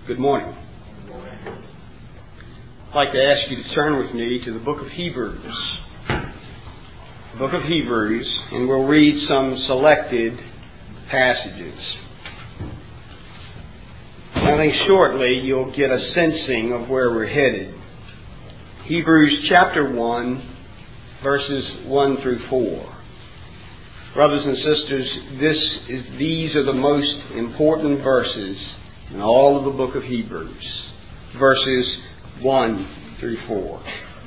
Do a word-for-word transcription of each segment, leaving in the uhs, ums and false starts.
Good morning. I'd like to ask you to turn with me to the book of Hebrews. The book of Hebrews, and we'll read some selected passages. I think shortly you'll get a sensing of where we're headed. Hebrews chapter one, verses one through four. Brothers and sisters, this is, these are the most important verses in all of the book of Hebrews. Verses one through four.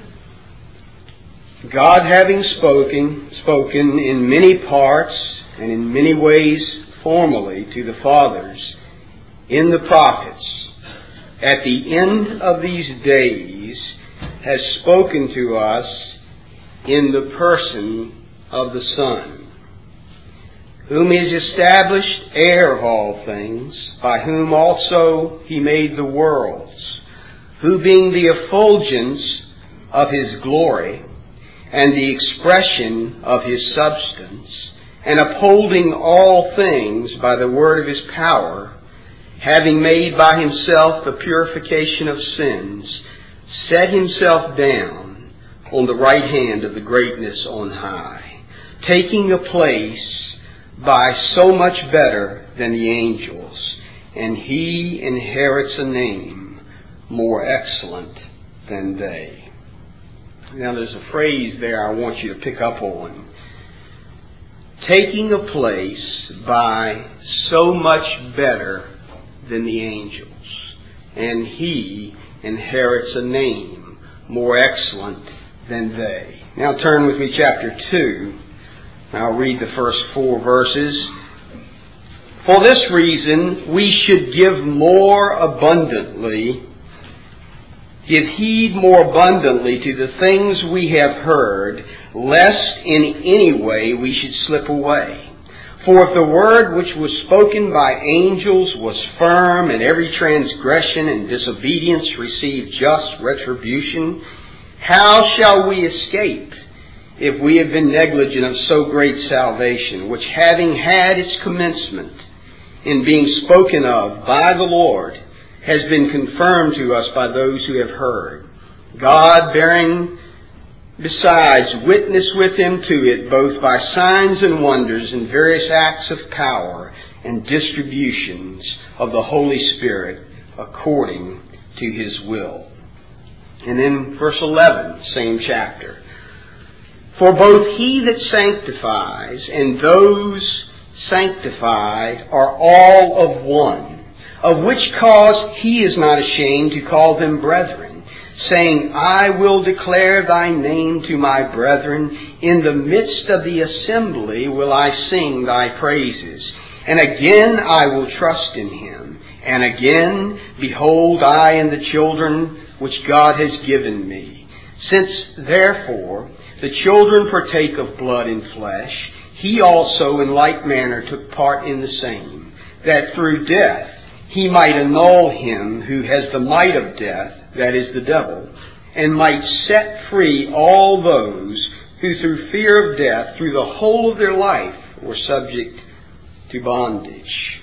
God having spoken, spoken in many parts and in many ways formerly to the fathers in the prophets, at the end of these days has spoken to us in the person of the Son, whom He has established heir of all things, by whom also He made the worlds, who being the effulgence of His glory, and the expression of His substance, and upholding all things by the word of His power, having made by Himself the purification of sins, set Himself down on the right hand of the greatness on high, taking a place by so much better than the angels, and He inherits a name more excellent than they. Now there's a phrase there I want you to pick up on. Taking a place by so much better than the angels, and He inherits a name more excellent than they. Now turn with me chapter two. I'll read the first four verses. For this reason, we should give more abundantly, give heed more abundantly to the things we have heard, lest in any way we should slip away. For if the word which was spoken by angels was firm, and every transgression and disobedience received just retribution, how shall we escape if we have been negligent of so great salvation, which having had its commencement in being spoken of by the Lord, has been confirmed to us by those who have heard, God bearing besides witness with Him to it, both by signs and wonders and various acts of power and distributions of the Holy Spirit according to His will. And then verse eleven, same chapter. For both He that sanctifies and those sanctified are all of one, of which cause He is not ashamed to call them brethren, saying, I will declare Thy name to my brethren. In the midst of the assembly will I sing Thy praises. And again I will trust in Him. And again, behold, I and the children which God has given me. Since therefore the children partake of blood and flesh, He also in like manner took part in the same, that through death He might annul him who has the might of death, that is the devil, and might set free all those who through fear of death, through the whole of their life, were subject to bondage.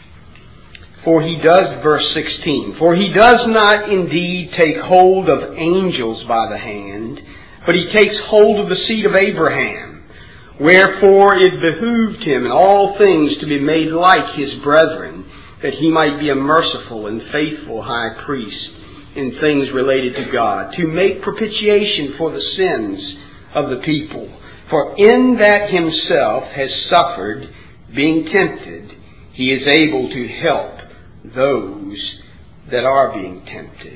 For He does, verse sixteen, for He does not indeed take hold of angels by the hand, but He takes hold of the seed of Abraham. Wherefore it behooved Him in all things to be made like His brethren, that He might be a merciful and faithful high priest in things related to God, to make propitiation for the sins of the people. For in that Himself has suffered, being tempted, He is able to help those that are being tempted.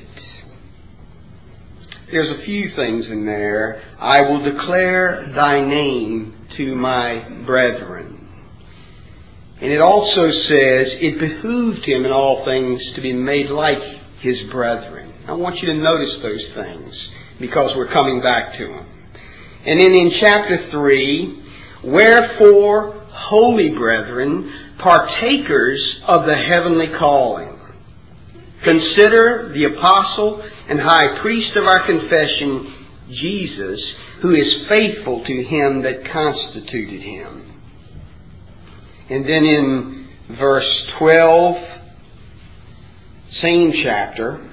There's a few things in there. I will declare Thy name to my brethren. And it also says, it behooved Him in all things to be made like His brethren. I want you to notice those things, because we're coming back to them. And then in chapter three, wherefore, holy brethren, partakers of the heavenly calling, consider the apostle and high priest of our confession, Jesus, who is faithful to Him that constituted Him. And then in verse twelve, same chapter.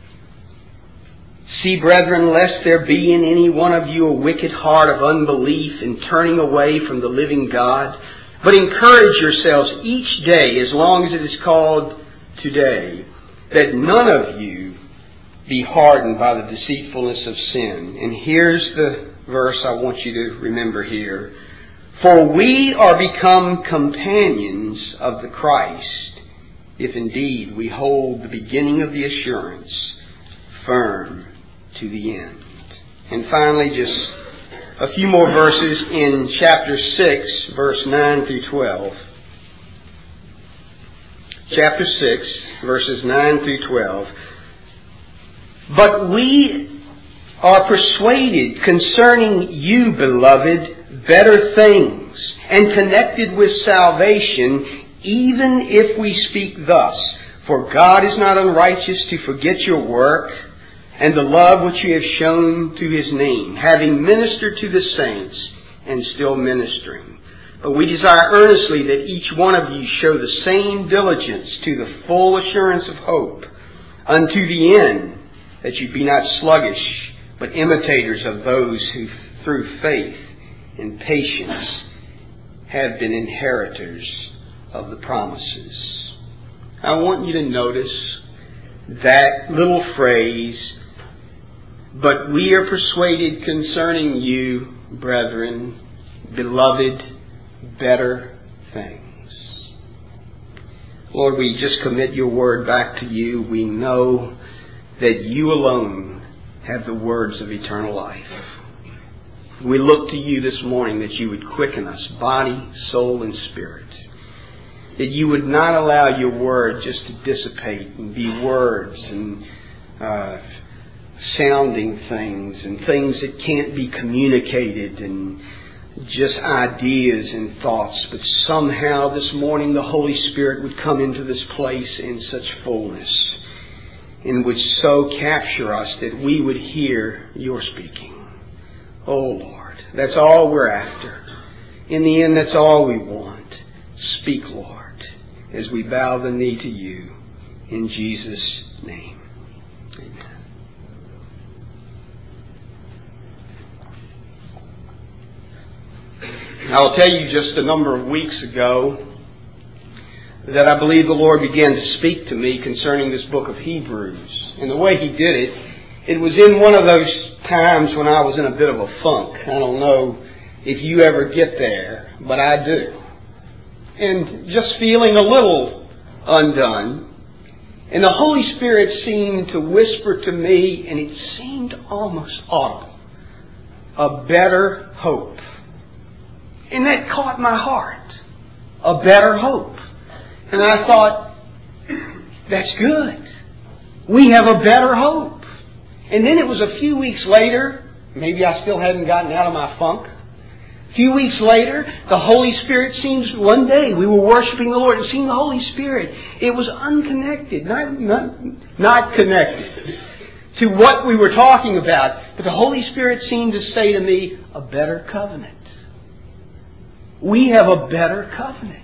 See, brethren, lest there be in any one of you a wicked heart of unbelief in turning away from the living God, but encourage yourselves each day, as long as it is called today, that none of you be hardened by the deceitfulness of sin. And here's the verse I want you to remember here. For we are become companions of the Christ, if indeed we hold the beginning of the assurance firm to the end. And finally, just a few more verses in chapter six, verse nine through twelve. Chapter six, verses nine through twelve. But we are persuaded concerning you, beloved, better things, and connected with salvation, even if we speak thus. For God is not unrighteous to forget your work, and the love which you have shown to His name, having ministered to the saints, and still ministering. But we desire earnestly that each one of you show the same diligence to the full assurance of hope, unto the end, that you be not sluggish, but imitators of those who through faith and patience have been inheritors of the promises. I want you to notice that little phrase, but we are persuaded concerning you, brethren, beloved, better things. Lord, we just commit your word back to you. We know that you alone have the words of eternal life. We look to you this morning that you would quicken us, body, soul, and spirit. That you would not allow your word just to dissipate and be words and uh, sounding things and things that can't be communicated and just ideas and thoughts. But somehow this morning the Holy Spirit would come into this place in such fullness and would so capture us that we would hear your speaking. Oh Lord, that's all we're after. In the end, that's all we want. Speak, Lord, as we bow the knee to you. In Jesus' name. Amen. I'll tell you, just a number of weeks ago, that I believe the Lord began to speak to me concerning this book of Hebrews. And the way He did it, it was in one of those times when I was in a bit of a funk. I don't know if you ever get there, but I do. And just feeling a little undone. And the Holy Spirit seemed to whisper to me, and it seemed almost audible, a better hope. And that caught my heart. A better hope. And I thought, that's good. We have a better hope. And then it was a few weeks later, maybe I still hadn't gotten out of my funk. A few weeks later, the Holy Spirit seems, one day we were worshiping the Lord and seeing the Holy Spirit. It was unconnected, not, not, not connected to what we were talking about. But the Holy Spirit seemed to say to me, a better covenant. We have a better covenant.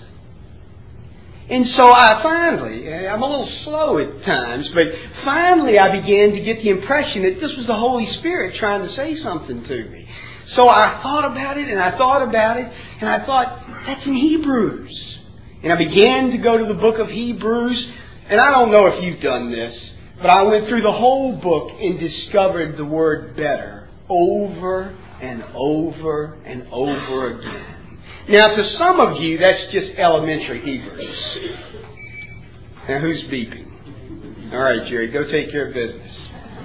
And so I finally, I'm a little slow at times, but finally I began to get the impression that this was the Holy Spirit trying to say something to me. So I thought about it, and I thought about it, and I thought, that's in Hebrews. And I began to go to the book of Hebrews, and I don't know if you've done this, but I went through the whole book and discovered the word better over and over and over again. Now, to some of you, that's just elementary Hebrews. Now, who's beeping? All right, Jerry, go take care of business.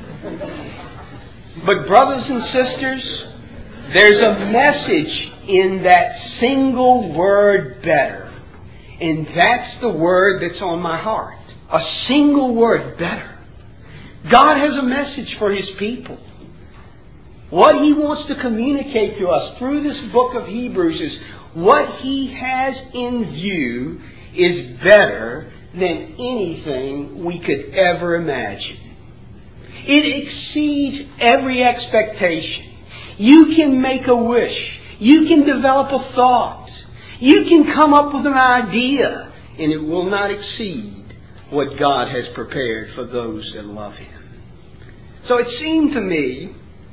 But brothers and sisters, there's a message in that single word better. And that's the word that's on my heart. A single word, better. God has a message for His people. What He wants to communicate to us through this book of Hebrews is what He has in view is better than anything we could ever imagine. It exceeds every expectation. You can make a wish. You can develop a thought. You can come up with an idea, and it will not exceed what God has prepared for those that love Him. So it seemed to me,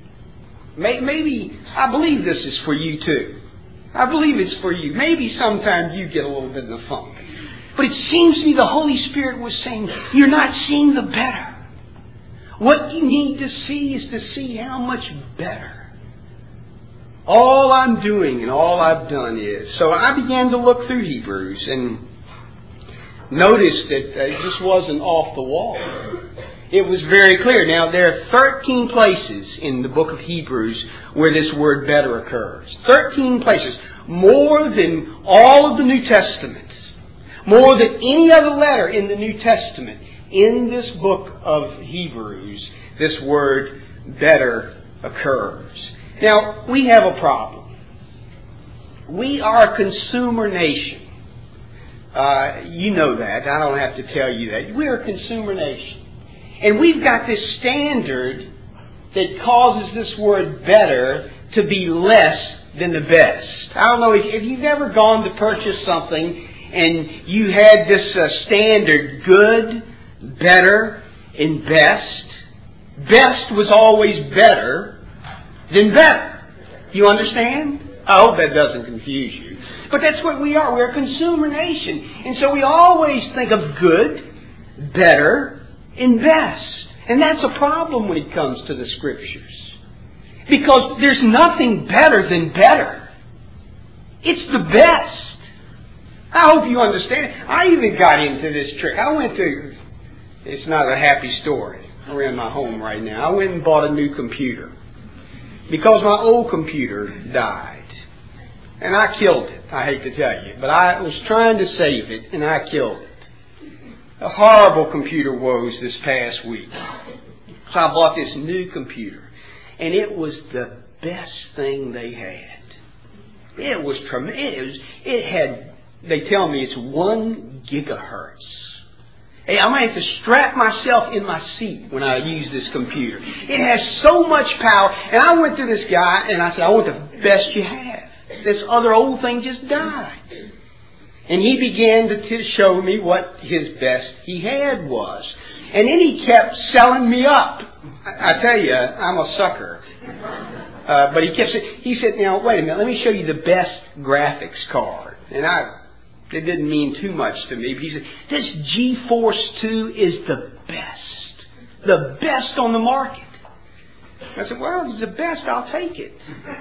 maybe, I believe this is for you too. I believe it's for you. Maybe sometimes you get a little bit of the funk. But it seems to me the Holy Spirit was saying, you're not seeing the better. What you need to see is to see how much better. All I'm doing and all I've done is. So I began to look through Hebrews and noticed that it just wasn't off the wall. It was very clear. Now, there are thirteen places in the book of Hebrews where this word better occurs. thirteen places. More than all of the New Testament. More than any other letter in the New Testament. In this book of Hebrews, this word better occurs. Now, we have a problem. We are a consumer nation. Uh, you know that. I don't have to tell you that. We're a consumer nation. And we've got this standard that causes this word better to be less than the best. I don't know if, if you've ever gone to purchase something and you had this uh, standard good, better, and best. Best was always better than better. You understand? I hope that doesn't confuse you. But that's what we are. We're a consumer nation. And so we always think of good, better, and best. And that's a problem when it comes to the Scriptures. Because there's nothing better than better. It's the best. I hope you understand. I even got into this trick. I went to, it's not a happy story. We're in my home right now. I went and bought a new computer. Because my old computer died. And I killed it. I hate to tell you. But I was trying to save it, and I killed it. A horrible computer woes this past week. So I bought this new computer. And it was the best thing they had. It was tremendous. It had, they tell me it's one gigahertz. Hey, I might have to strap myself in my seat when I use this computer. It has so much power. And I went to this guy and I said, I want the best you have. This other old thing just died. And he began to t- show me what his best he had was. And then he kept selling me up. I, I tell you, I'm a sucker. Uh, but he kept saying, he said, now, wait a minute, let me show you the best graphics card. And I, it didn't mean too much to me. But he said, this GeForce two is the best. The best on the market. I said, well, if it's the best, I'll take it.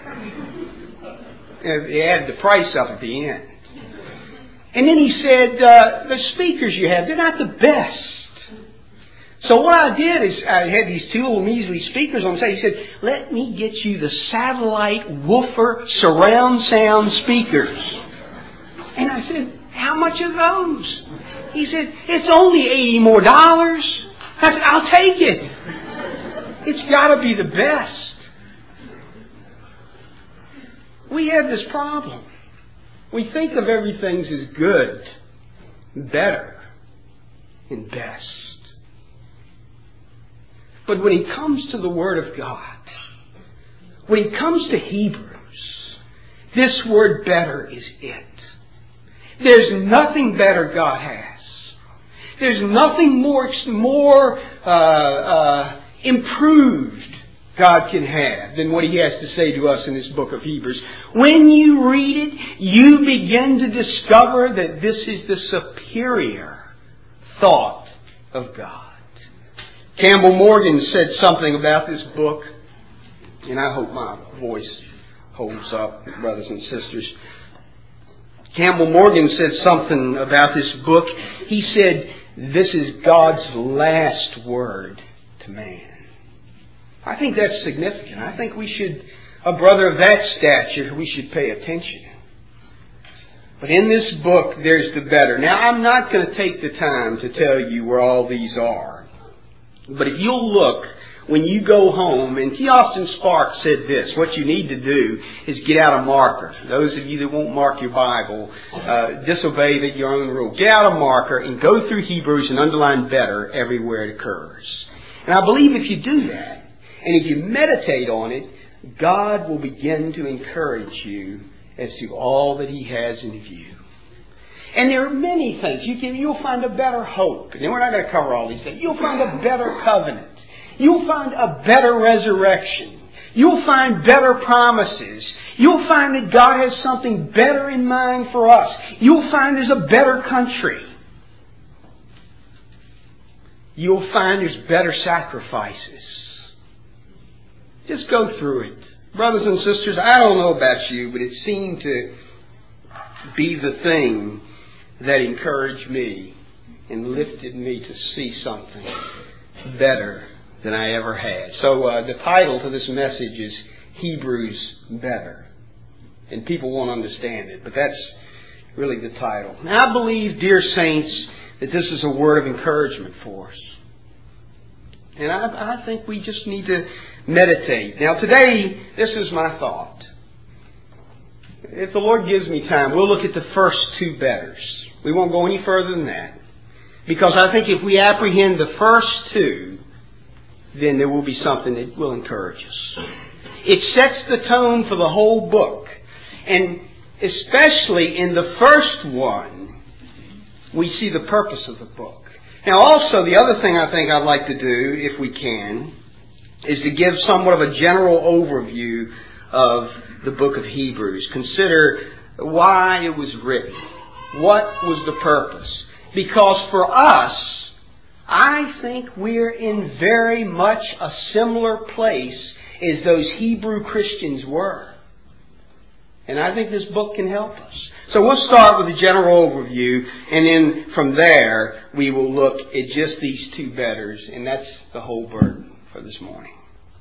And he added the price up at the end. And then he said, uh, the speakers you have, they're not the best. So what I did is I had these two little measly speakers on the side. He said, let me get you the satellite woofer surround sound speakers. And I said, how much are those? He said, it's only eighty more dollars. I said, I'll take it. It's got to be the best. We have this problem. We think of everything as good, better, and best. But when it comes to the Word of God, when it comes to Hebrews, this word better is it. There's nothing better God has. There's nothing more, more uh, uh, improved God can have than what He has to say to us in this book of Hebrews. When you read it, you begin to discover that this is the superior thought of God. Campbell Morgan said something about this book, and I hope my voice holds up, brothers and sisters. Campbell Morgan said something about this book. He said, this is God's last word to man. I think that's significant. I think we should, a brother of that stature, we should pay attention. But in this book, there's the better. Now, I'm not going to take the time to tell you where all these are. But if you'll look, when you go home, and T. Austin Sparks said this, what you need to do is get out a marker. Those of you that won't mark your Bible, uh, disobey the, your own rule. Get out a marker and go through Hebrews and underline better everywhere it occurs. And I believe if you do that, and if you meditate on it, God will begin to encourage you as to all that He has in view. And there are many things. You can, you'll find a better hope. And we're not going to cover all these things. You'll find a better covenant. You'll find a better resurrection. You'll find better promises. You'll find that God has something better in mind for us. You'll find there's a better country. You'll find there's better sacrifices. Just go through it. Brothers and sisters, I don't know about you, but it seemed to be the thing that encouraged me and lifted me to see something better than I ever had. So uh, the title to this message is Hebrews Better. And people won't understand it, but that's really the title. Now, I believe, dear saints, that this is a word of encouragement for us. And I, I think we just need to meditate. Now, today, this is my thought. If the Lord gives me time, we'll look at the first two betters. We won't go any further than that. Because I think if we apprehend the first two, then there will be something that will encourage us. It sets the tone for the whole book. And especially in the first one, we see the purpose of the book. Now also, the other thing I think I'd like to do, if we can, is to give somewhat of a general overview of the book of Hebrews. Consider why it was written. What was the purpose? Because for us, I think we're in very much a similar place as those Hebrew Christians were. And I think this book can help us. So we'll start with a general overview, and then from there we will look at just these two betters, and that's the whole burden for this morning.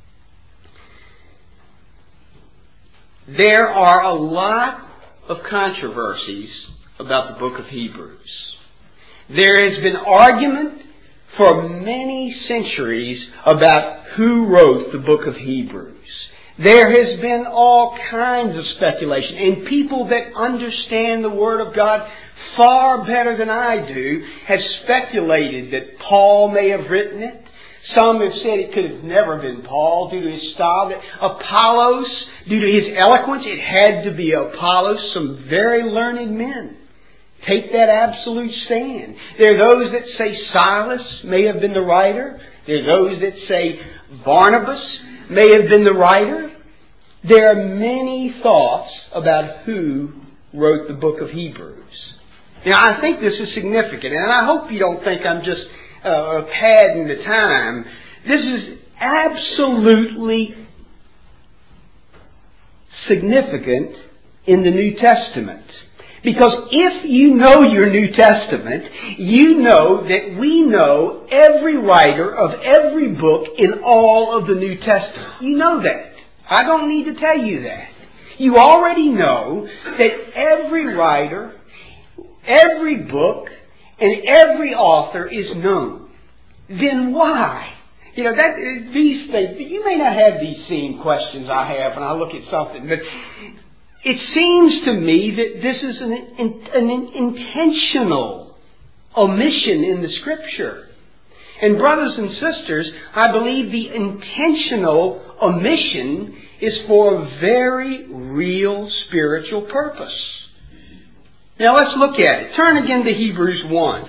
There are a lot of controversies about the book of Hebrews. There has been argument for many centuries about who wrote the book of Hebrews. There has been all kinds of speculation, and people that understand the Word of God far better than I do have speculated that Paul may have written it. Some have said it could have never been Paul due to his style. That Apollos, due to his eloquence, it had to be Apollos, some very learned men. Take that absolute stand. There are those that say Silas may have been the writer. There are those that say Barnabas may have been the writer. There are many thoughts about who wrote the book of Hebrews. Now, I think this is significant, and I hope you don't think I'm just uh, padding the time. This is absolutely significant in the New Testament. Because if you know your New Testament, you know that we know every writer of every book in all of the New Testament. You know that. I don't need to tell you that. You already know that every writer, every book, and every author is known. Then why? You know, that these things, you may not have these same questions I have when I look at something, but it seems to me that this is an, an intentional omission in the Scripture. And brothers and sisters, I believe the intentional omission is for a very real spiritual purpose. Now let's look at it. Turn again to Hebrews one.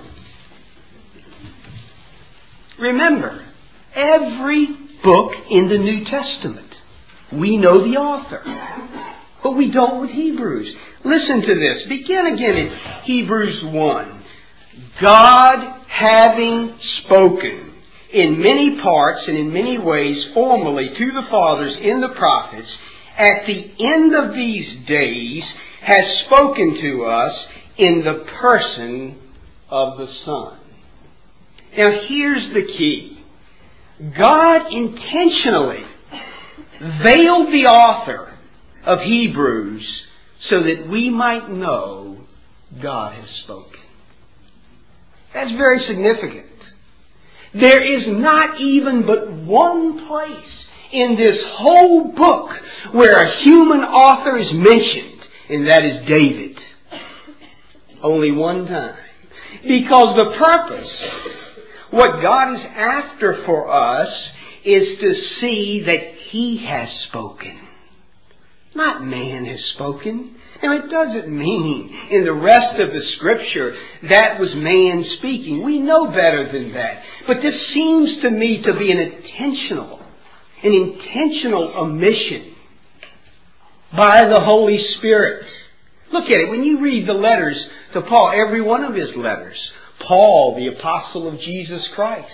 Remember, every book in the New Testament, we know the author. But we don't with Hebrews. Listen to this. Begin again in Hebrews one. God having spoken in many parts and in many ways formerly to the fathers in the prophets, at the end of these days has spoken to us in the person of the Son. Now here's the key. God intentionally veiled the author of Hebrews so that we might know God has spoken. That's very significant. There is not even but one place in this whole book where a human author is mentioned, and that is David. Only one time. Because the purpose, what God is after for us, is to see that He has spoken. Not man has spoken. Now, it doesn't mean in the rest of the Scripture that was man speaking. We know better than that. But this seems to me to be an intentional, an intentional omission by the Holy Spirit. Look at it. When you read the letters to Paul, every one of his letters, Paul, the apostle of Jesus Christ.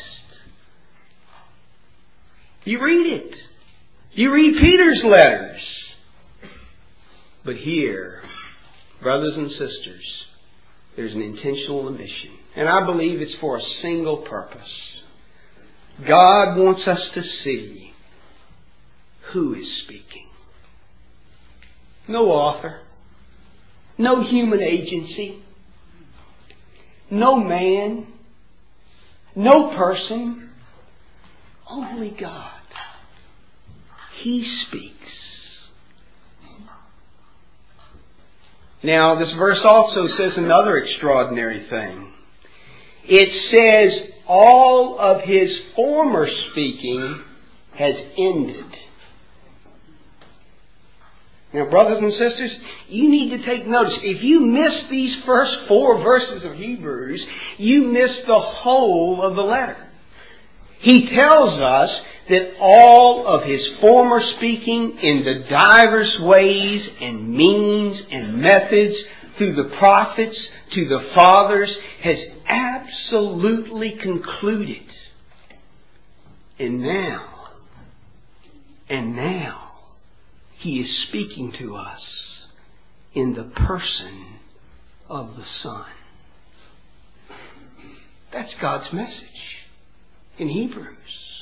You read it. You read Peter's letters. But here, brothers and sisters, there's an intentional omission. And I believe it's for a single purpose. God wants us to see who is speaking. No author. No human agency. No man. No person. Only God. He speaks. Now, this verse also says another extraordinary thing. It says, all of his former speaking has ended. Now, brothers and sisters, you need to take notice. If you miss these first four verses of Hebrews, you miss the whole of the letter. He tells us that all of his former speaking in the divers ways and means and methods through the prophets to the fathers has absolutely concluded. And now, and now, he is speaking to us in the person of the Son. That's God's message in Hebrews.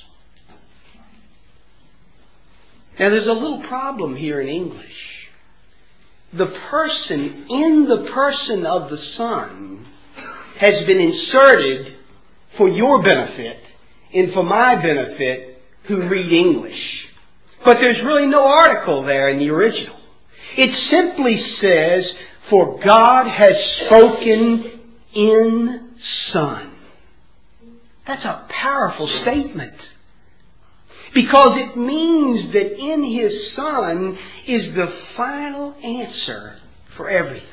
Now, there's a little problem here in English. The person in the person of the Son has been inserted for your benefit and for my benefit who read English. But there's really no article there in the original. It simply says, for God has spoken in Son. That's a powerful statement. Because it means that in His Son is the final answer for everything.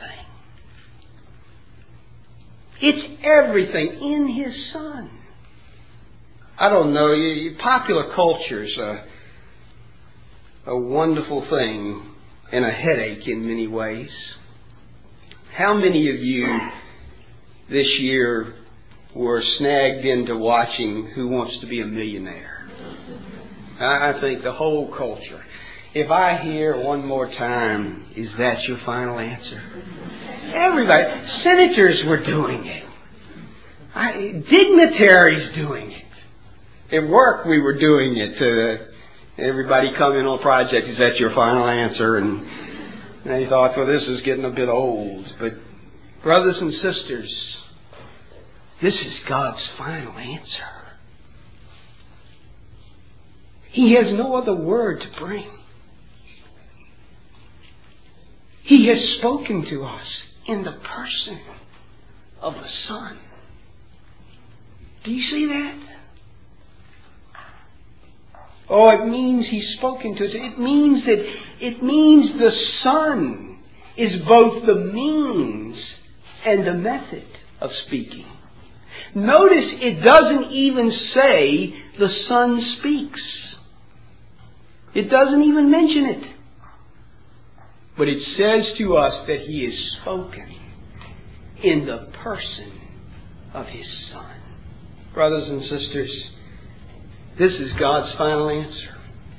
It's everything in His Son. I don't know, popular culture's a, a wonderful thing and a headache in many ways. How many of you this year were snagged into watching Who Wants to Be a Millionaire? I think the whole culture. If I hear one more time, is that your final answer? Everybody. Senators were doing it. I, dignitaries doing it. At work we were doing it. Uh, everybody come in on a project, is that your final answer? And they thought, well, this is getting a bit old. But brothers and sisters, this is God's final answer. He has no other word to bring. He has spoken to us in the person of the Son. Do you see that? Oh, it means He's spoken to us. It means that it means the Son is both the means and the method of speaking. Notice it doesn't even say the Son speaks. It doesn't even mention it. But it says to us that He is spoken in the person of His Son. Brothers and sisters, this is God's final answer.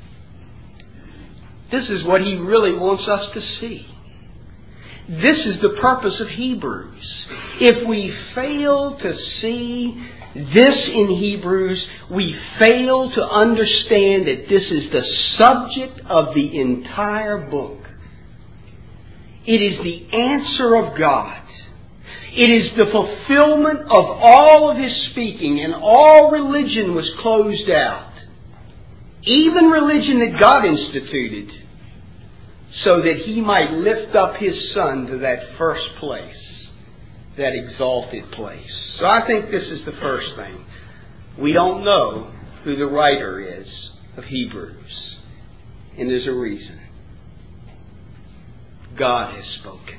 This is what He really wants us to see. This is the purpose of Hebrews. If we fail to see this in Hebrews, we fail to understand that this is the subject of the entire book. It is the answer of God. It is the fulfillment of all of His speaking, and all religion was closed out. Even religion that God instituted, so that He might lift up His Son to that first place, that exalted place. So I think this is the first thing. We don't know who the writer is of Hebrews. And there's a reason. God has spoken.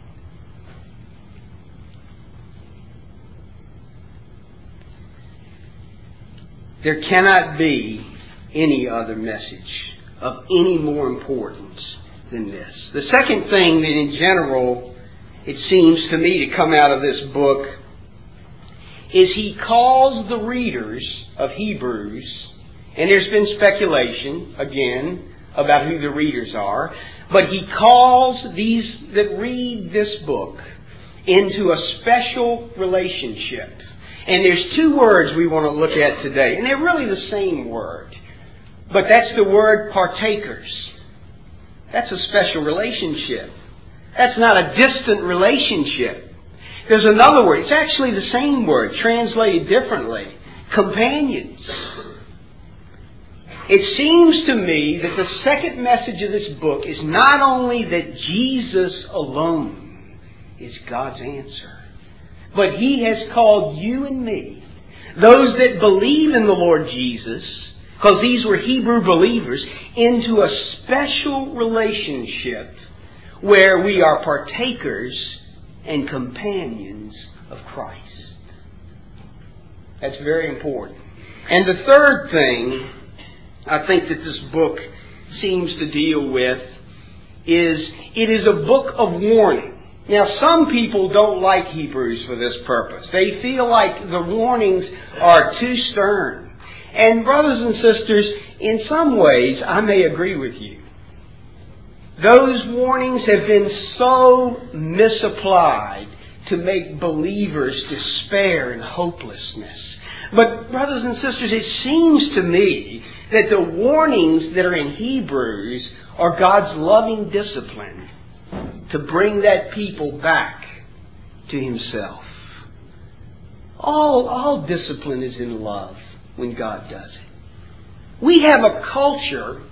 There cannot be any other message of any more importance than this. The second thing that in general it seems to me to come out of this book is he calls the readers of Hebrews, and there's been speculation, again, about who the readers are, but he calls these that read this book into a special relationship. And there's two words we want to look at today, and they're really the same word. But that's the word partakers. That's a special relationship. That's not a distant relationship. There's another word. It's actually the same word, translated differently. Companions. It seems to me that the second message of this book is not only that Jesus alone is God's answer, but He has called you and me, those that believe in the Lord Jesus, because these were Hebrew believers, into a special relationship where we are partakers and companions of Christ. That's very important. And the third thing I think that this book seems to deal with is it is a book of warning. Now, some people don't like Hebrews for this purpose. They feel like the warnings are too stern. And brothers and sisters, in some ways, I may agree with you. Those warnings have been so misapplied to make believers despair and hopelessness. But brothers and sisters, it seems to me that the warnings that are in Hebrews are God's loving discipline to bring that people back to Himself. All, all discipline is in love when God does it. We have a culture,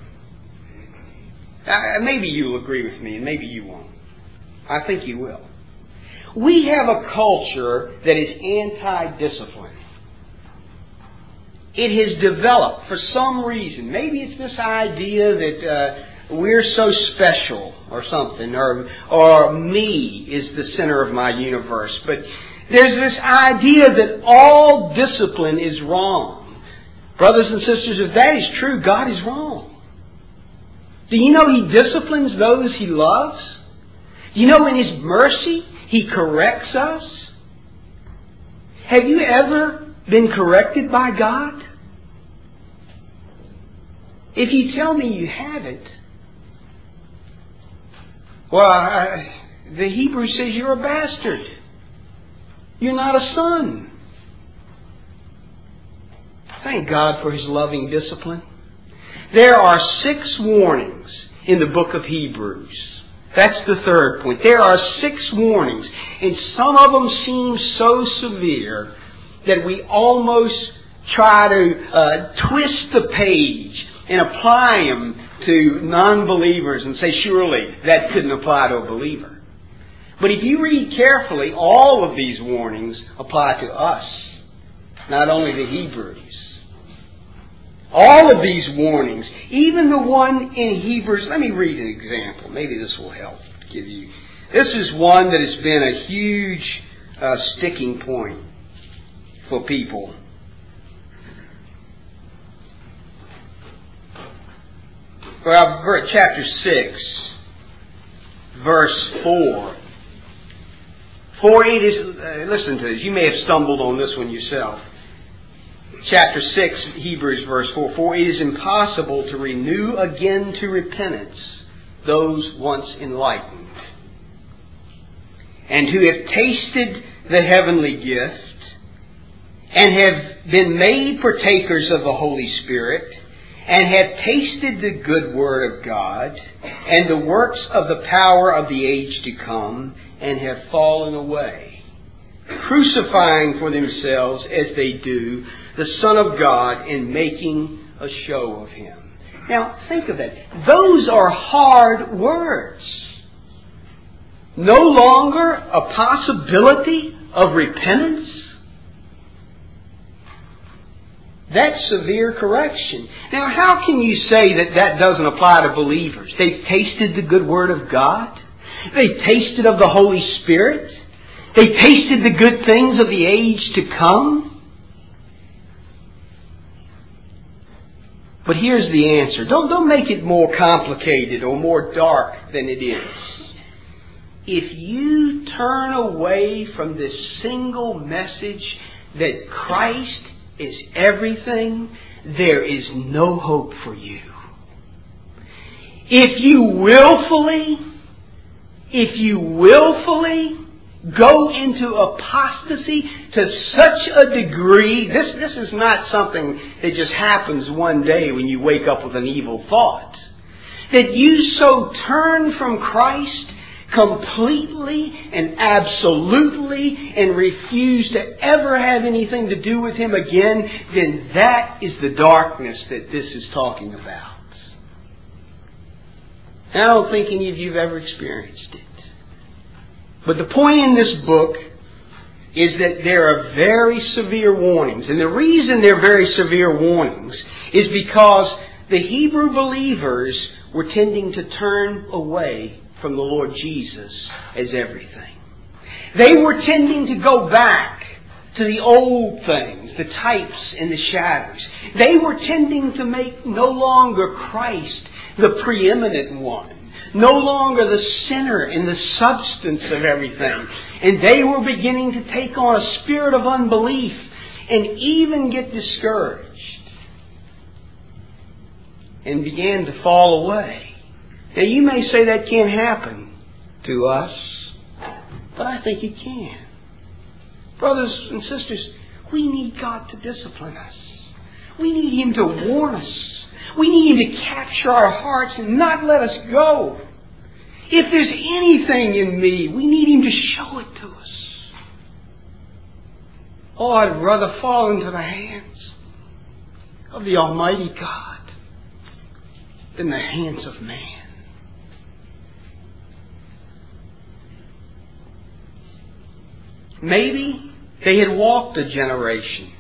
uh, maybe you'll agree with me and maybe you won't. I think you will. We have a culture that is anti-discipline. It has developed for some reason. Maybe it's this idea that uh, we're so special or something, or or me is the center of my universe. But there's this idea that all discipline is wrong. Brothers and sisters, if that is true, God is wrong. Do you know He disciplines those He loves? Do you know in His mercy He corrects us? Have you ever been corrected by God? If you tell me you haven't, well, I, the Hebrew says you're a bastard. You're not a son. Thank God for His loving discipline. There are six warnings in the book of Hebrews. That's the third point. There are six warnings, and some of them seem so severe that we almost try to uh, twist the page and apply them to non-believers and say, surely that couldn't apply to a believer. But if you read carefully, all of these warnings apply to us, not only the Hebrews. All of these warnings, even the one in Hebrews, let me read an example. Maybe this will help give you. This is one that has been a huge uh, sticking point for people. Well, chapter six, verse four. For it is, uh, listen to this, you may have stumbled on this one yourself. Chapter six, Hebrews verse four. For it is impossible to renew again to repentance those once enlightened, and who have tasted the heavenly gift, and have been made partakers of the Holy Spirit, and have tasted the good word of God, and the works of the power of the age to come, and have fallen away, crucifying for themselves, as they do, the Son of God, and making a show of Him. Now, think of that. Those are hard words. No longer a possibility of repentance. That's severe correction. Now, how can you say that that doesn't apply to believers? They've tasted the good word of God. They tasted of the Holy Spirit. They tasted the good things of the age to come. But here's the answer. Don't, don't make it more complicated or more dark than it is. If you turn away from this single message that Christ is everything, there is no hope for you. If you willfully, if you willfully go into apostasy to such a degree, this, this is not something that just happens one day when you wake up with an evil thought, that you so turn from Christ completely and absolutely and refuse to ever have anything to do with Him again, then that is the darkness that this is talking about. And I don't think any of you have ever experienced it. But the point in this book is that there are very severe warnings. And the reason they're very severe warnings is because the Hebrew believers were tending to turn away from the Lord Jesus as everything. They were tending to go back to the old things, the types and the shadows. They were tending to make no longer Christ the preeminent one, no longer the center and the substance of everything. And they were beginning to take on a spirit of unbelief and even get discouraged and began to fall away. Now you may say that can't happen to us, but I think it can. Brothers and sisters, we need God to discipline us. We need Him to warn us. We need Him to capture our hearts and not let us go. If there's anything in me, we need Him to show it to us. Oh, I'd rather fall into the hands of the Almighty God than the hands of man. Maybe they had walked a generation.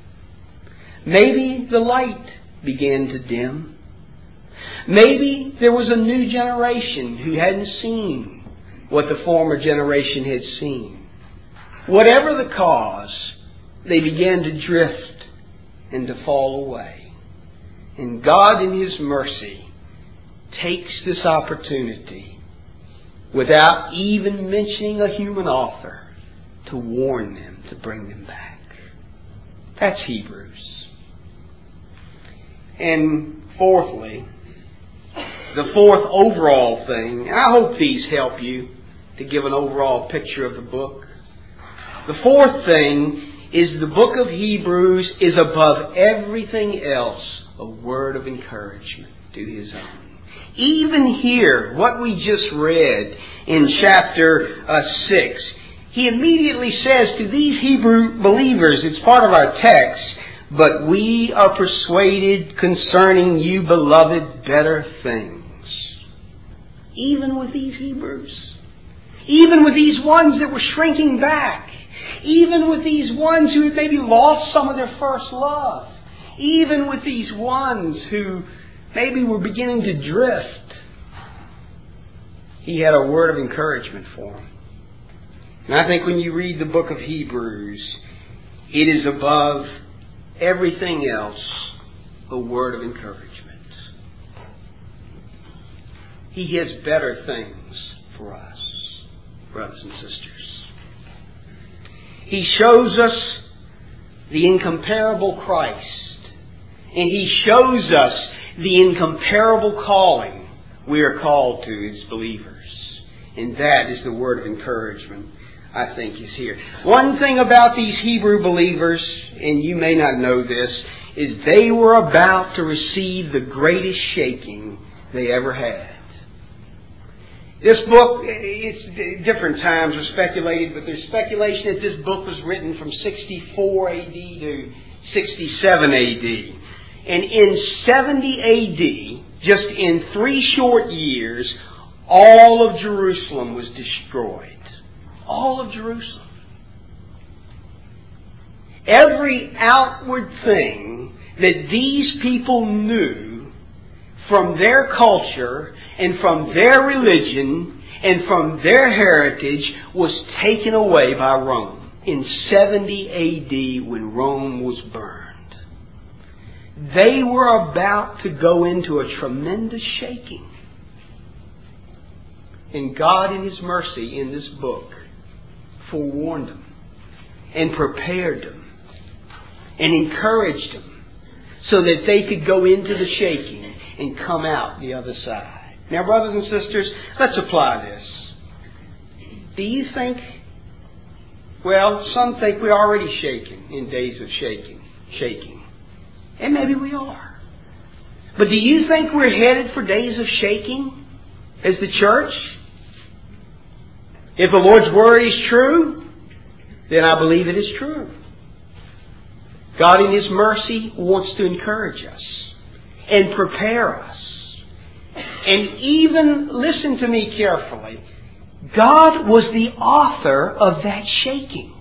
Maybe the light began to dim. Maybe there was a new generation who hadn't seen what the former generation had seen. Whatever the cause, they began to drift and to fall away. And God in His mercy takes this opportunity, without even mentioning a human author, to warn them, to bring them back. That's Hebrews. And fourthly, the fourth overall thing, and I hope these help you to give an overall picture of the book. The fourth thing is the book of Hebrews is above everything else a word of encouragement to His own. Even here, what we just read in chapter uh, six, he immediately says to these Hebrew believers, it's part of our text, but we are persuaded concerning you, beloved, better things. Even with these Hebrews, even with these ones that were shrinking back, even with these ones who had maybe lost some of their first love, even with these ones who maybe were beginning to drift, he had a word of encouragement for them. And I think when you read the book of Hebrews, it is above everything else a word of encouragement. He has better things for us, brothers and sisters. He shows us the incomparable Christ, and He shows us the incomparable calling we are called to as believers. And that is the word of encouragement, I think, is here. One thing about these Hebrew believers, and you may not know this, is they were about to receive the greatest shaking they ever had. This book, it's different times are speculated, but there's speculation that this book was written from sixty-four A D to sixty-seven A D. And in seventy A D, just in three short years, all of Jerusalem was destroyed. All of Jerusalem. Every outward thing that these people knew from their culture and from their religion and from their heritage was taken away by Rome in seventy A D when Rome was burned. They were about to go into a tremendous shaking. And God in His mercy in this book forewarned them and prepared them and encouraged them so that they could go into the shaking and come out the other side. Now, brothers and sisters, let's apply this. Do you think, well, some think we're already shaking in days of shaking, shaking. And maybe we are. But do you think we're headed for days of shaking as the church? If the Lord's Word is true, then I believe it is true. God in His mercy wants to encourage us and prepare us. And even, listen to me carefully, God was the author of that shaking.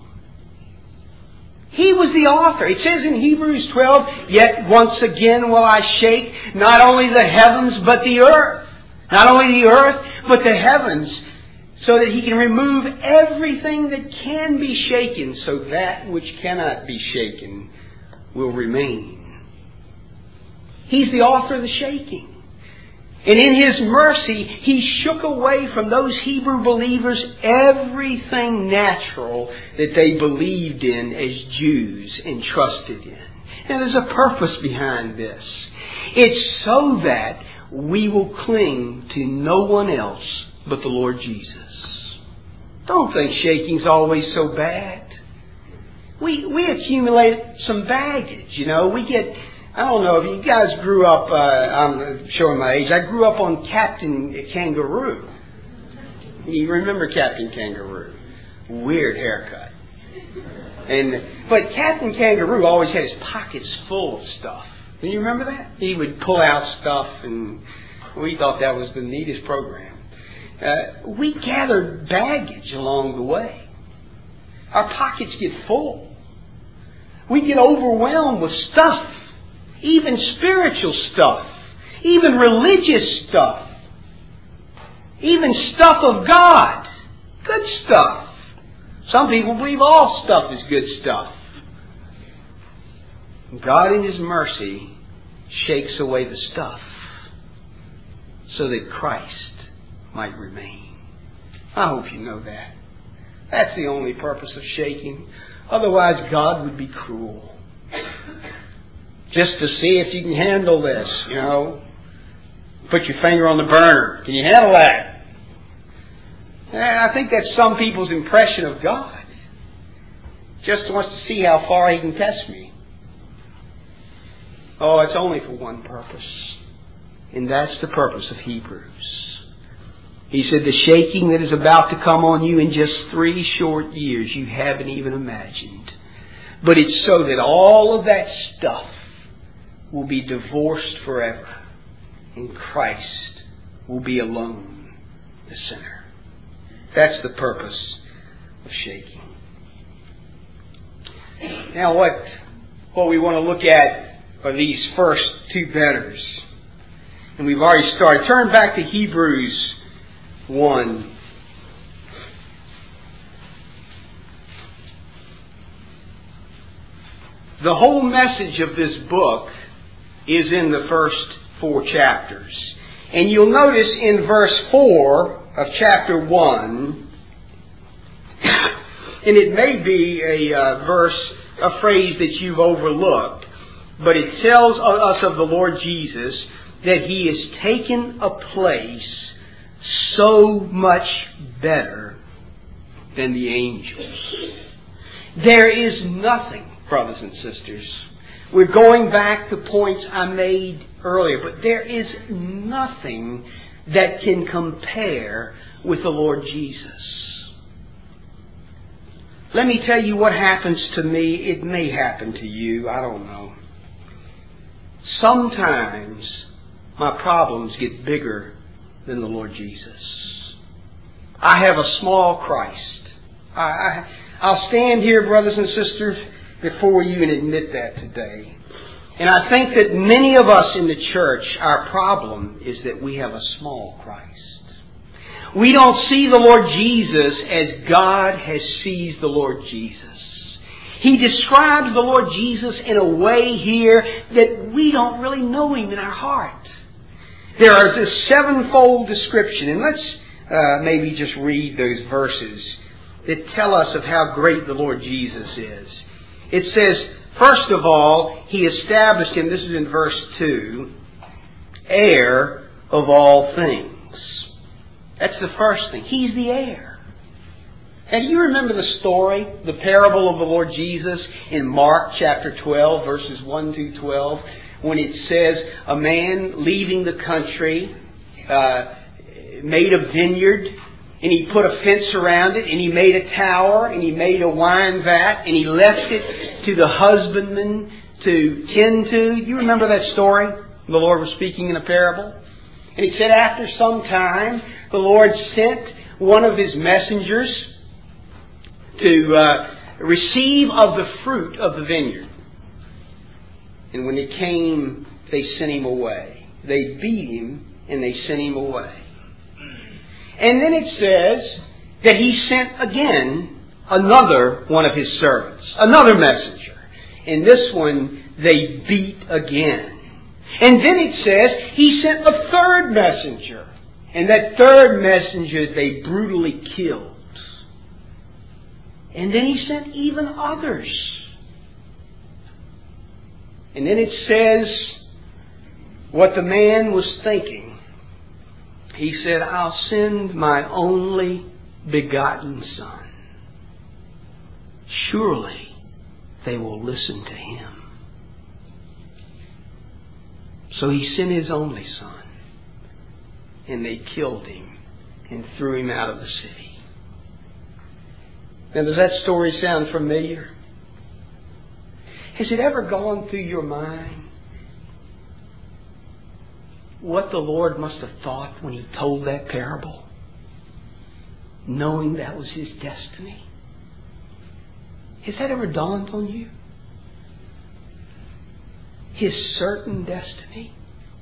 He was the author. It says in Hebrews twelve, "Yet once again will I shake not only the heavens but the earth." Not only the earth, but the heavens, so that He can remove everything that can be shaken, so that which cannot be shaken will remain. He's the author of the shaking. And in His mercy, He shook away from those Hebrew believers everything natural that they believed in as Jews and trusted in. Now there's a purpose behind this. It's so that we will cling to no one else but the Lord Jesus. Don't think shaking's always so bad. We we accumulate some baggage, you know. We get... I don't know if you guys grew up, uh, I'm showing my age, I grew up on Captain Kangaroo. You remember Captain Kangaroo? Weird haircut. And But Captain Kangaroo always had his pockets full of stuff. Do you remember that? He would pull out stuff, and we thought that was the neatest program. Uh, we gathered baggage along the way. Our pockets get full. We get overwhelmed with stuff. Even spiritual stuff. Even religious stuff. Even stuff of God. Good stuff. Some people believe all stuff is good stuff. God in His mercy shakes away the stuff so that Christ might remain. I hope you know that. That's the only purpose of shaking. Otherwise, God would be cruel. Just to see if you can handle this, you know. Put your finger on the burner. Can you handle that? And I think that's some people's impression of God. Just wants to see how far He can test me. Oh, it's only for one purpose. And that's the purpose of Hebrews. He said the shaking that is about to come on you in just three short years you haven't even imagined. But it's so that all of that stuff will be divorced forever, and Christ will be alone, the sinner. That's the purpose of shaking. Now what, what we want to look at are these first two betters. And we've already started. Turn back to Hebrews one. The whole message of this book is in the first four chapters. And you'll notice in verse four of chapter one, and it may be a uh, verse, a phrase that you've overlooked, but it tells us of the Lord Jesus that He has taken a place so much better than the angels. There is nothing, brothers and sisters. We're going back to points I made earlier, but there is nothing that can compare with the Lord Jesus. Let me tell you what happens to me. It may happen to you. I don't know. Sometimes my problems get bigger than the Lord Jesus. I have a small Christ. I, I, I'll stand here, brothers and sisters, before you and admit that today. And I think that many of us in the church, our problem is that we have a small Christ. We don't see the Lord Jesus as God has seized the Lord Jesus. He describes the Lord Jesus in a way here that we don't really know Him in our heart. There is this sevenfold description, and let's uh, maybe just read those verses that tell us of how great the Lord Jesus is. It says, first of all, He established Him, this is in verse two, heir of all things. That's the first thing. He's the heir. And do you remember the story, the parable of the Lord Jesus in Mark chapter twelve, verses one through twelve, when it says a man leaving the country uh, made a vineyard, and he put a fence around it, and he made a tower, and he made a wine vat, and he left it to the husbandman to tend to. You remember that story? The Lord was speaking in a parable. And he said after some time, the Lord sent one of His messengers to uh, receive of the fruit of the vineyard. And when it came, they sent him away. They beat him and they sent him away. And then it says that He sent again another one of His servants, another messenger. And this one they beat again. And then it says He sent a third messenger. And that third messenger they brutally killed. And then He sent even others. And then it says what the man was thinking. He said, I'll send my only begotten Son. Surely they will listen to Him. So He sent His only Son. And they killed Him and threw Him out of the city. Now, does that story sound familiar? Has it ever gone through your mind what the Lord must have thought when He told that parable, knowing that was His destiny? Has that ever dawned on you? His certain destiny?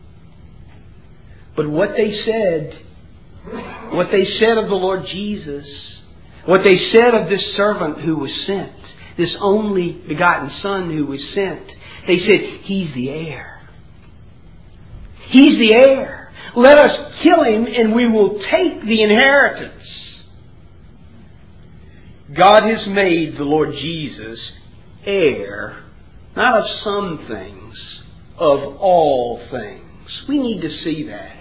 But what they said, what they said of the Lord Jesus, what they said of this servant who was sent, this only begotten Son who was sent, they said, He's the heir. He's the heir. Let us kill Him and we will take the inheritance. God has made the Lord Jesus heir, not of some things, of all things. We need to see that.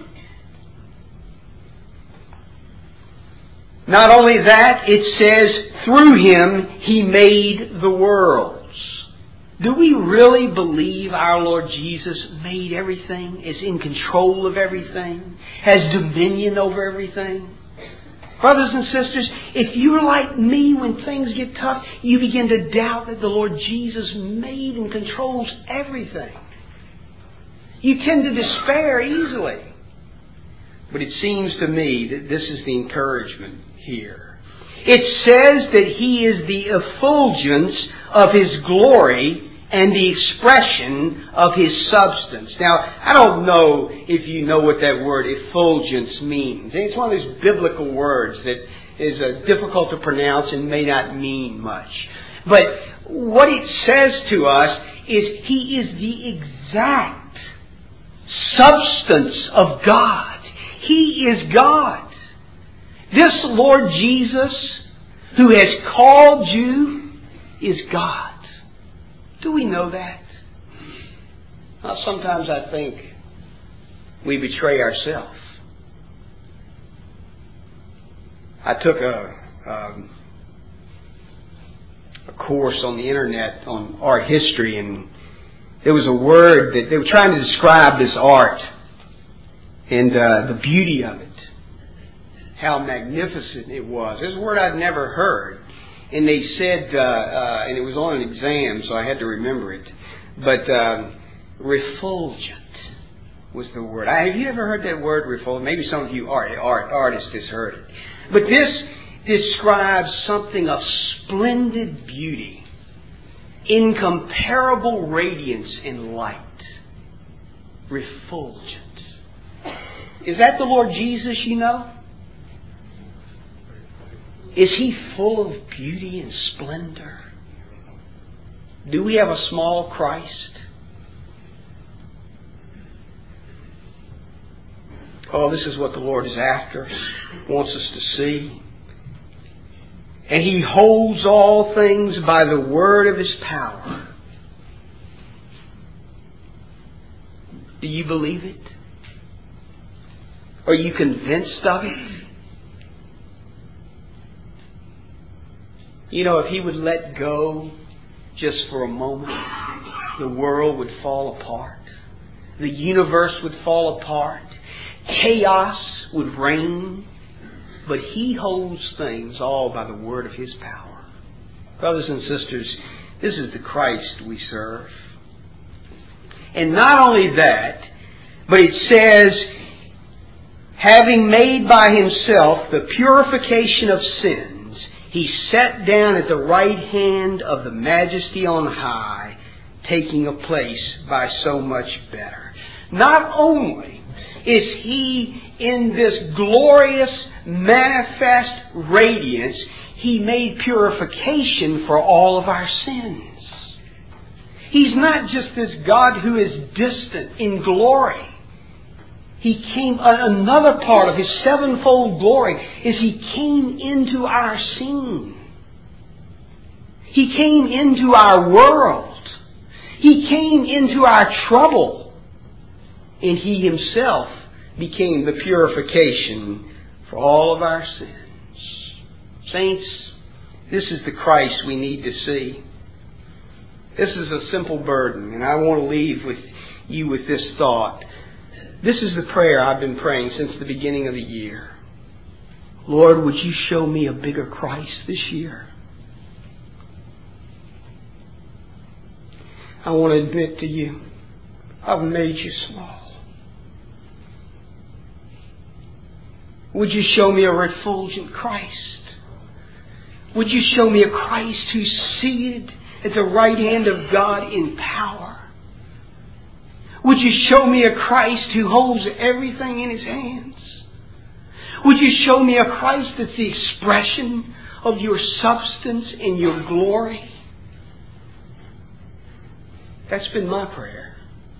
Not only that, it says, through Him He made the worlds. Do we really believe our Lord Jesus made everything, is in control of everything, has dominion over everything? Brothers and sisters, if you're like me when things get tough, you begin to doubt that the Lord Jesus made and controls everything. You tend to despair easily. But it seems to me that this is the encouragement here. It says that He is the effulgence of His glory and the expression of His substance. Now, I don't know if you know what that word effulgence means. It's one of those biblical words that is uh, difficult to pronounce and may not mean much. But what it says to us is He is the exact substance of God. He is God. This Lord Jesus, who has called you, is God. Do we know that? Well, sometimes I think we betray ourselves. I took a, um, a course on the internet on art history, and there was a word that they were trying to describe this art and uh, the beauty of it. How magnificent it was. There's a word I'd never heard. And they said, uh, uh, and it was on an exam, so I had to remember it. But um, refulgent was the word. I, have you ever heard that word, refulgent? Maybe some of you art, art artists has heard it. But this describes something of splendid beauty, incomparable radiance and light. Refulgent. Is that the Lord Jesus you know? Is He full of beauty and splendor? Do we have a small Christ? Oh, this is what the Lord is after, wants us to see. And He holds all things by the word of His power. Do you believe it? Are you convinced of it? You know, if He would let go just for a moment, the world would fall apart. The universe would fall apart. Chaos would reign. But He holds things all by the word of His power. Brothers and sisters, this is the Christ we serve. And not only that, but it says, having made by Himself the purification of sins, He sat down at the right hand of the Majesty on high, taking a place by so much better. Not only is He in this glorious, manifest radiance, He made purification for all of our sins. He's not just this God who is distant in glory. He came, another part of His sevenfold glory is He came into our scene. He came into our world. He came into our trouble. And He Himself became the purification for all of our sins. Saints, this is the Christ we need to see. This is a simple burden, and I want to leave with you with this thought. This is the prayer I've been praying since the beginning of the year. Lord, would You show me a bigger Christ this year? I want to admit to you, I've made You small. Would You show me a refulgent Christ? Would You show me a Christ who's seated at the right hand of God in power? Would You show me a Christ who holds everything in His hands? Would You show me a Christ that's the expression of Your substance and Your glory? That's been my prayer.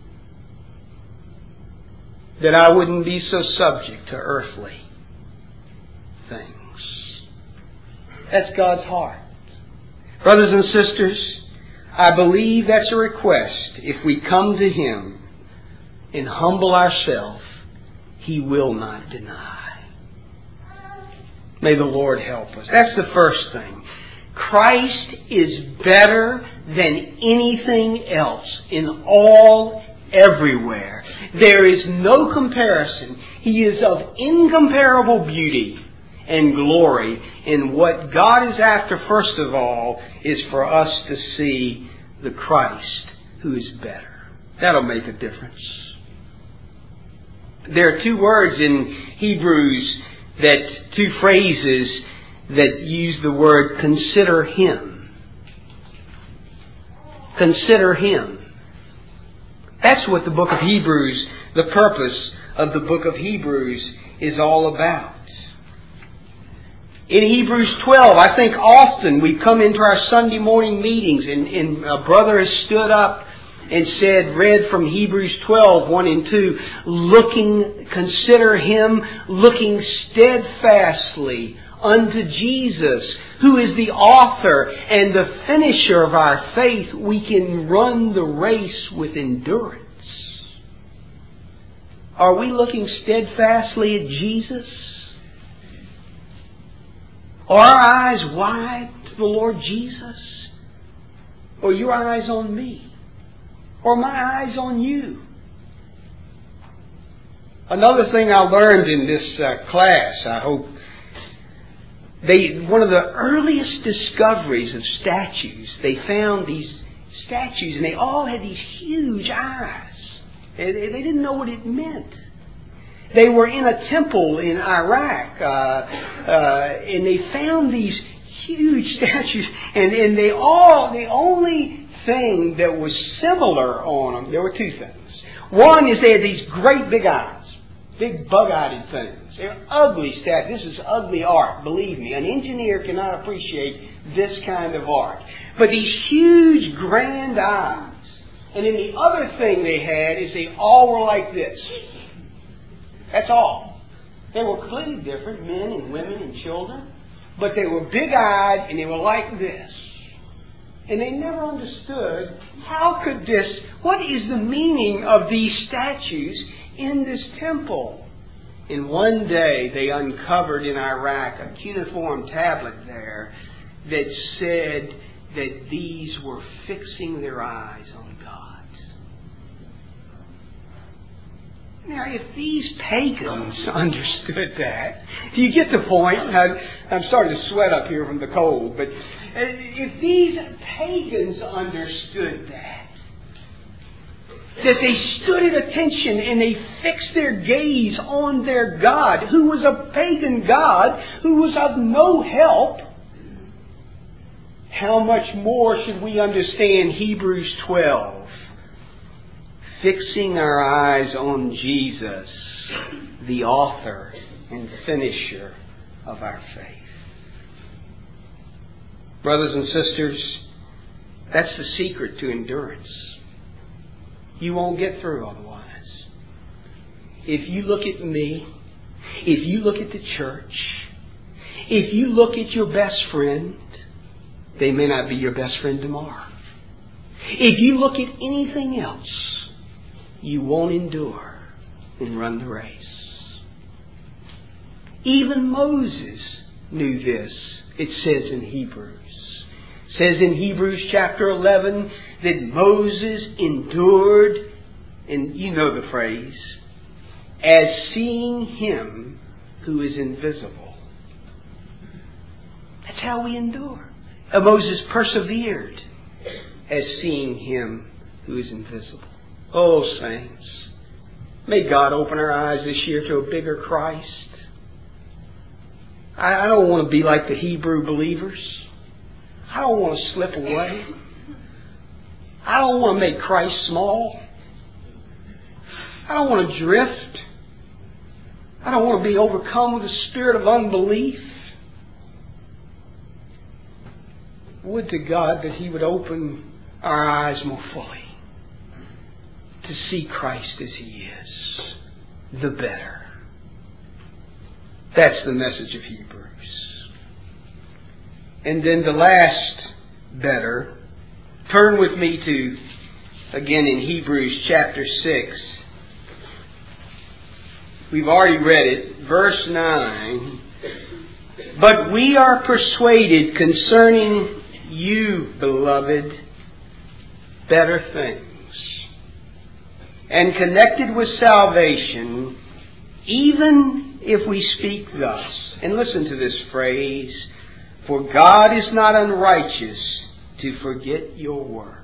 That I wouldn't be so subject to earthly things. That's God's heart. Brothers and sisters, I believe that's a request. If we come to Him and humble ourselves, He will not deny. May the Lord help us. That's the first thing. Christ is better than anything else in all, everywhere. There is no comparison. He is of incomparable beauty and glory. And what God is after, first of all, is for us to see the Christ who is better. That'll make a difference. There are two words in Hebrews, that two phrases that use the word consider Him. Consider Him. That's what the book of Hebrews, the purpose of the book of Hebrews is all about. In Hebrews twelve, I think often we come into our Sunday morning meetings and, and a brother has stood up and said, read from Hebrews twelve, one and two, looking, consider Him, looking steadfastly unto Jesus, who is the author and the finisher of our faith, we can run the race with endurance. Are we looking steadfastly at Jesus? Are our eyes wide to the Lord Jesus? Or are your eyes on me? Or my eyes on you? Another thing I learned in this uh, class, I hope, they one of the earliest discoveries of statues, they found these statues and they all had these huge eyes. They, they didn't know what it meant. They were in a temple in Iraq, uh, uh, and they found these huge statues, and, and they all, the only thing that was similar on them, there were two things. One is they had these great big eyes, big bug-eyed things. They're ugly statues. This is ugly art, believe me. An engineer cannot appreciate this kind of art. But these huge, grand eyes. And then the other thing they had is they all were like this. That's all. They were completely different, men and women and children. But they were big-eyed and they were like this. And they never understood how could this, what is the meaning of these statues in this temple? And one day they uncovered in Iraq a cuneiform tablet there that said that these were fixing their eyes on God. Now, if these pagans understood that, do you get the point? I, I'm starting to sweat up here from the cold, but if these pagans understood that, that they stood at attention and they fixed their gaze on their God, who was a pagan God, who was of no help, how much more should we understand Hebrews twelve? Fixing our eyes on Jesus, the author and finisher of our faith. Brothers and sisters, that's the secret to endurance. You won't get through otherwise. If you look at me, if you look at the church, if you look at your best friend, they may not be your best friend tomorrow. If you look at anything else, you won't endure and run the race. Even Moses knew this. It says in Hebrews. It says in Hebrews chapter eleven that Moses endured, and you know the phrase, as seeing Him who is invisible. That's how we endure. And Moses persevered as seeing Him who is invisible. Oh, saints, may God open our eyes this year to a bigger Christ. I, I don't want to be like the Hebrew believers. I don't want to slip away. I don't want to make Christ small. I don't want to drift. I don't want to be overcome with a spirit of unbelief. Would to God that He would open our eyes more fully to see Christ as He is, the better. That's the message of Hebrews. And then the last better, turn with me to, again in Hebrews chapter six. We've already read it, verse nine. But we are persuaded concerning you, beloved, better things. And connected with salvation, even if we speak thus. And listen to this phrase. For God is not unrighteous to forget your work.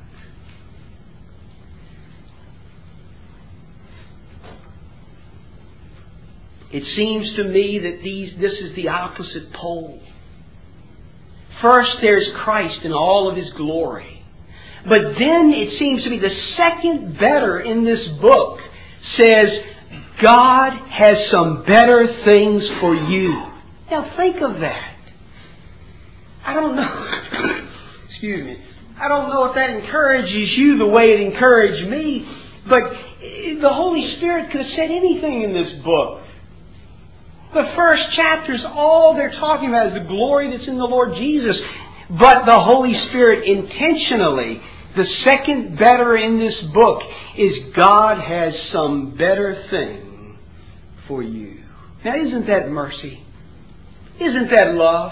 It seems to me that these this is the opposite pole. First, there's Christ in all of His glory. But then it seems to me the second better in this book says, God has some better things for you. Now think of that. I don't know. Excuse me. I don't know if that encourages you the way it encouraged me, but the Holy Spirit could have said anything in this book. The first chapters, all they're talking about is the glory that's in the Lord Jesus. But the Holy Spirit intentionally, the second better in this book is God has some better thing for you. Now isn't that mercy? Isn't that love?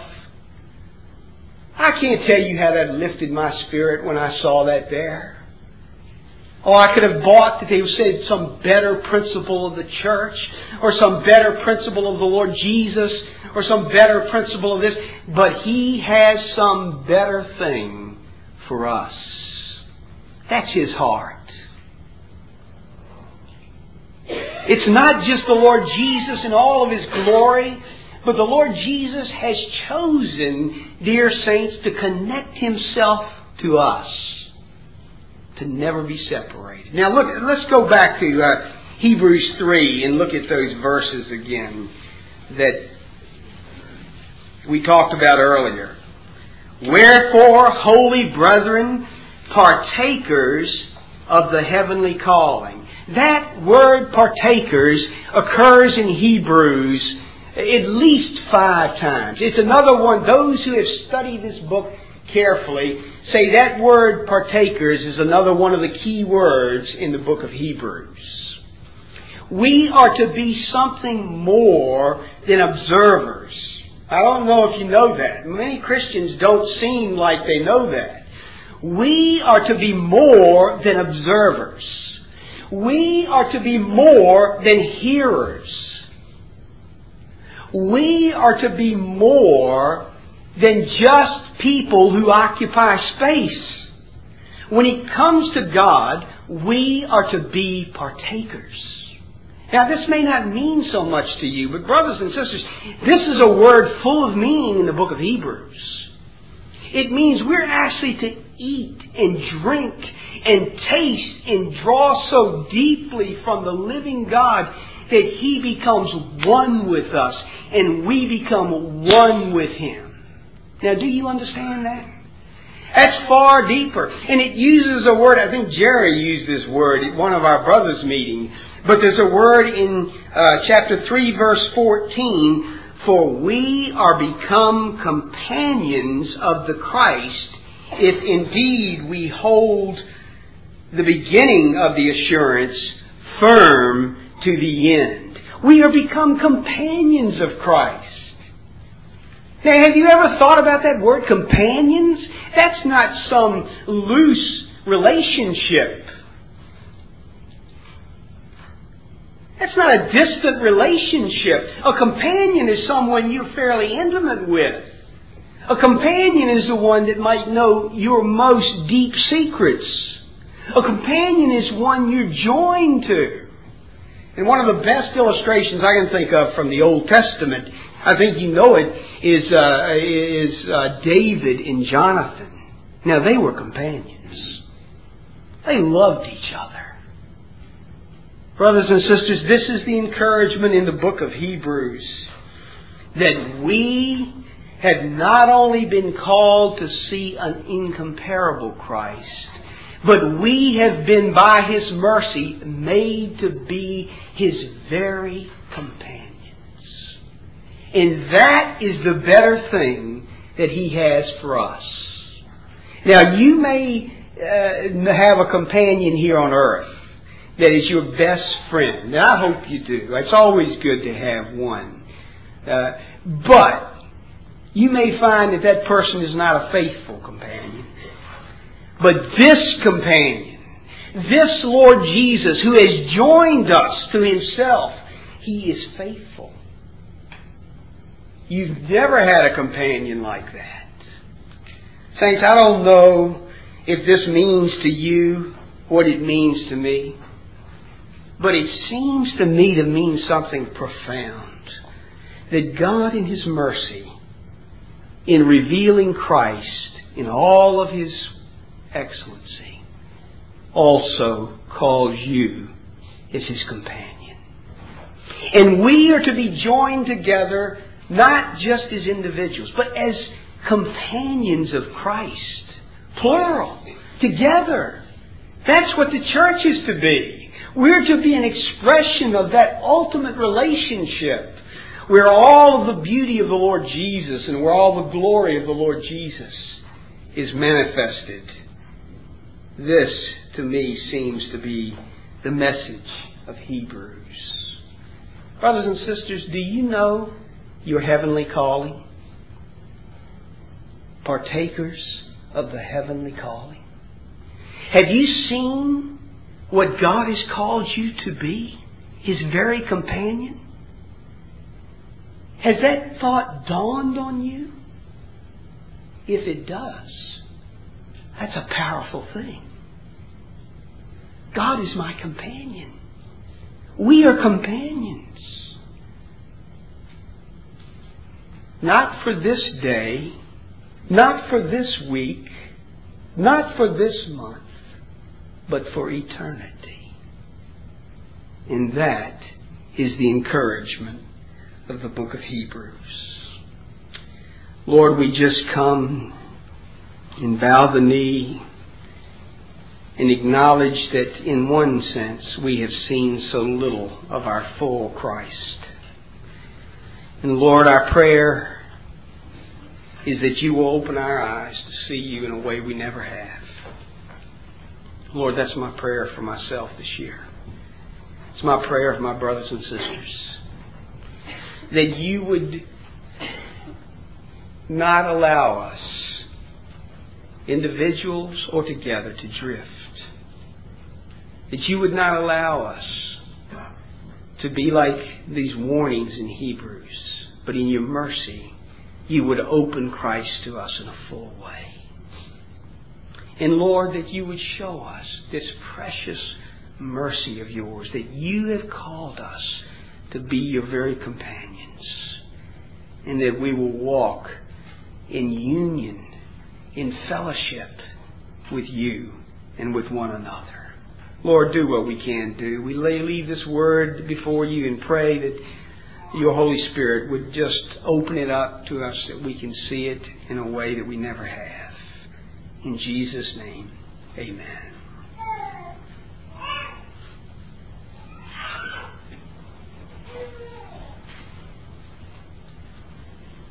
I can't tell you how that lifted my spirit when I saw that there. Or I could have bought that they said some better principle of the church, or some better principle of the Lord Jesus, or some better principle of this. But He has some better thing for us. That's His heart. It's not just the Lord Jesus in all of His glory, but the Lord Jesus has chosen, dear saints, to connect Himself to us. To never be separated. Now look, let's go back to uh, Hebrews three and look at those verses again that we talked about earlier. Wherefore, holy brethren, partakers of the heavenly calling. That word partakers occurs in Hebrews at least five times. It's another one, those who have studied this book carefully say that word partakers is another one of the key words in the book of Hebrews. We are to be something more than observers. I don't know if you know that. Many Christians don't seem like they know that. We are to be more than observers. We are to be more than hearers. We are to be more than just people who occupy space. When it comes to God, we are to be partakers. Now, this may not mean so much to you, but brothers and sisters, this is a word full of meaning in the book of Hebrews. It means we're actually to eat and drink and taste and draw so deeply from the living God that He becomes one with us and we become one with Him. Now, do you understand that? That's far deeper. And it uses a word, I think Jerry used this word at one of our brothers' meetings, but there's a word in uh, chapter three, verse fourteen, for we are become companions of the Christ, if indeed we hold the beginning of the assurance firm to the end. We are become companions of Christ. Now, have you ever thought about that word, companions? That's not some loose relationship. That's not a distant relationship. A companion is someone you're fairly intimate with. A companion is the one that might know your most deep secrets. A companion is one you're joined to. And one of the best illustrations I can think of from the Old Testament, I think you know it, is, uh, is uh, David and Jonathan. Now, they were companions. They loved each other. Brothers and sisters, this is the encouragement in the book of Hebrews, that we have not only been called to see an incomparable Christ, but we have been, by His mercy, made to be His very companions. And that is the better thing that He has for us. Now, you may uh, have a companion here on earth that is your best friend. And I hope you do. It's always good to have one. Uh, but you may find that that person is not a faithful companion. But this companion, this Lord Jesus, who has joined us to Himself, He is faithful. You've never had a companion like that. Saints, I don't know if this means to you what it means to me, but it seems to me to mean something profound. That God in His mercy, in revealing Christ in all of His excellency, also calls you as His companion. And we are to be joined together not just as individuals, but as companions of Christ. Plural. Together. That's what the church is to be. We're to be an expression of that ultimate relationship where all of the beauty of the Lord Jesus and where all the glory of the Lord Jesus is manifested. This, to me, seems to be the message of Hebrews. Brothers and sisters, do you know your heavenly calling? Partakers of the heavenly calling. Have you seen what God has called you to be? His very companion? Has that thought dawned on you? If it does, that's a powerful thing. God is my companion. We are companions. Not for this day, not for this week, not for this month, but for eternity. And that is the encouragement of the book of Hebrews. Lord, we just come and bow the knee and acknowledge that in one sense we have seen so little of our full Christ. And Lord, our prayer is that you will open our eyes to see you in a way we never have. Lord, that's my prayer for myself this year. It's my prayer for my brothers and sisters. That you would not allow us, individuals or together, to drift. That you would not allow us to be like these warnings in Hebrews, but in your mercy, you would open Christ to us in a full way. And Lord, that you would show us this precious mercy of yours, that you have called us to be your very companions, and that we will walk in union, in fellowship with you and with one another. Lord, do what we can do. We lay, leave this word before you and pray that your Holy Spirit would just open it up to us, that we can see it in a way that we never have. In Jesus' name, amen.